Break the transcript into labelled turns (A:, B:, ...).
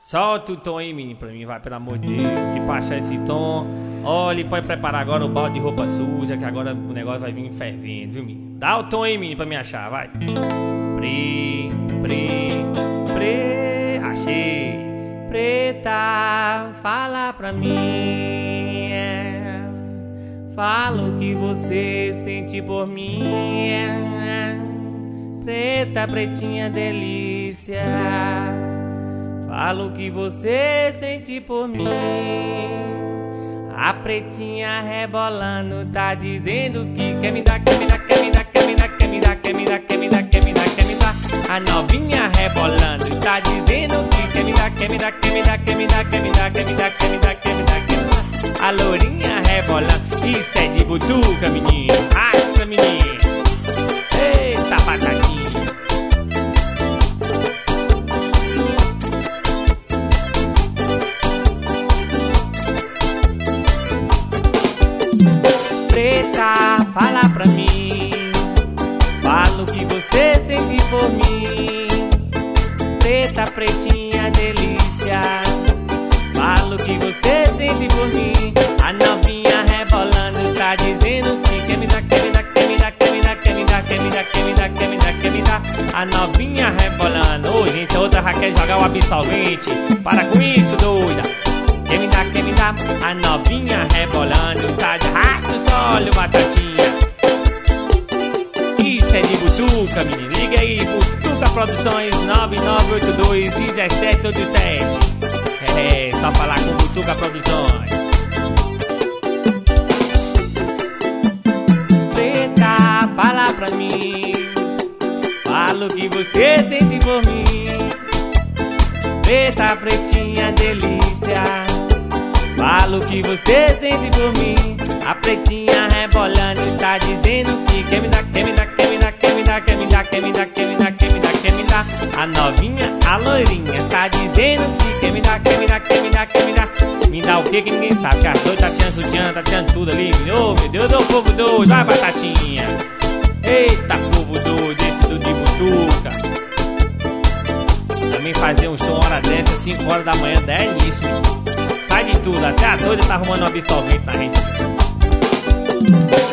A: Solta o tom aí, menino, pra mim, vai, pelo amor de Deus. Que pra achar esse tom. Olha, pode preparar agora o balde de roupa suja, que agora o negócio vai vir fervendo, viu, menino? Dá o tom aí, menino, pra me achar, vai. Achei. Preta, fala pra mim. Fala o que você sente por mim. Preta, pretinha delícia. Fala o que você sente por mim. A pretinha rebolando tá dizendo que quer me dar, quer me dar, quer me dar, quer me dar, quer me dar, quer me dar, quer me dar, quer me dar, quer me dar. A novinha rebolando tá dizendo que quer me dar, quer me dar, quer me dar, quer me dar, quer me dar, quer me dar, quer me dar, quer me dar, quer me dar. A lourinha rebolando, isso é de butuca, menino. Raça, menino. Eita, batatinha. Preta, fala pra mim. Fala o que você sente por mim. Preta, pretinha, delícia. Fala o que você sente por mim. A novinha rebolando tá dizendo que quer me dar, quer me dar, quer me dar, quer me dar, quer me dar, quer me dar, quer me dar, quer me dar, quer me dar. A novinha rebolando. Ô, gente, a outra já quer jogar o absolvente. Para com isso, doida. Quer me dar, quer me dar. A novinha rebolando tá de arrasta o solo, batatinha. Isso é de butuca, menino. Liga aí, Butuca Produções 9982-1787. É, só falar com Butuca Produções. Preta, fala pra mim. Fala o que você sente por mim. Preta, pretinha, delícia. Fala o que você sente por mim. A pretinha rebolando tá dizendo que quer me dar, quer me dar, quer me dar, quer me dar, quer me dar, quer me dar, quer me dar, quer me dar, quer me dar. A novinha, a loirinha tá dizendo que quer me dar, quer me dar, quer me dar, quer me dar. Me dá o que ninguém sabe, que as doidas tá tirando sutiã, tá tirando tudo ali. Ô, meu Deus, ô povo doido, vai batatinha. Eita, povo doido, esse do de butuca. Também fazer um show hora dessa, 5 horas da manhã, 10 nisso, menino. Sai de tudo, até a doida tá arrumando um absolvente na gente.